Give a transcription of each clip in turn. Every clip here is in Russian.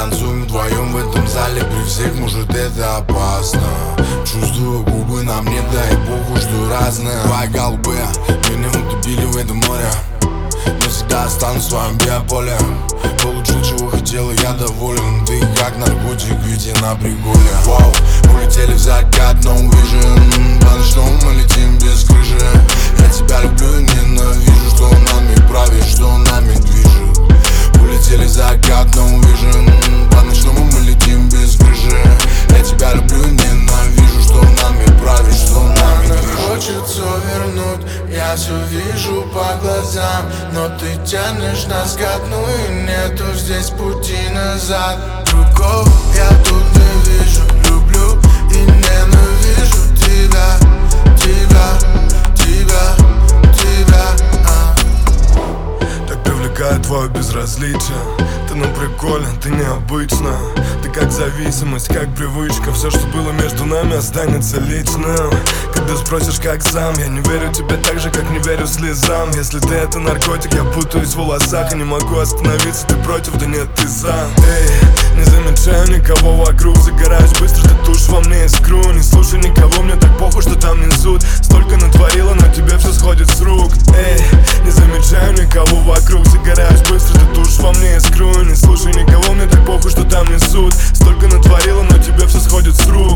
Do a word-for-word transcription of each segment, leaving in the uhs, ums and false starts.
танцуем вдвоем в этом зале. При всех, может, это опасно. Чувствую губы на мне, дай богу, жду разное. Твои голубые меня утопили в этом море, но всегда останусь в своем биополе. Получил, чего хотел, и я доволен. Ты как наркотик, ведь я на приколе. Вау, улетели в закат, no vision. По ночному мы летим без крыши. Я тебя люблю и ненавижу, что нами правит, что нами движет. Улетели в закат, no vision. По ночному мы летим без крыши. Я тебя люблю и ненавижу, что нами правит, что нами движет. Хочется вернуть, я все вижу по глазам, но ты тянешь нас ко дну, и нету здесь пути назад. Другого я тут не вижу, люблю и ненавижу тебя, тебя, тебя, тебя, а. Так привлекает твое безразличие. Ты ну прикольно, ты необычно. Ты как зависимость, как привычка. Все, что было между нами, останется личным. Когда спросишь, как сам, я не верю тебе так же, как не верю слезам. Если ты это наркотик, я путаюсь в волосах и не могу остановиться. Ты против, да нет, ты за. Эй, не замечаю никого вокруг. Загораешь быстро, ты тушь во мне искру. Не слушай никого, мне так похуй, что там несут. Столько натворила, но тебе все сходит с рук. Эй, не замечаю никого вокруг. Загораешь быстро, ты тушь во мне искру. Не слушай никого, мне так похуй, что там несут. Столько натворила, но тебе все сходит с рук.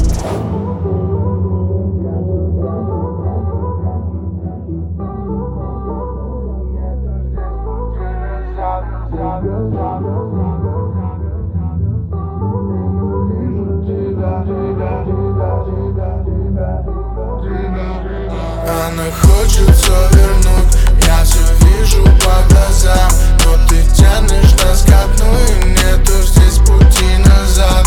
Она хочется вернуть, я все вижу по глазам, но ты тянешь нас ко дну, и нету здесь пути назад.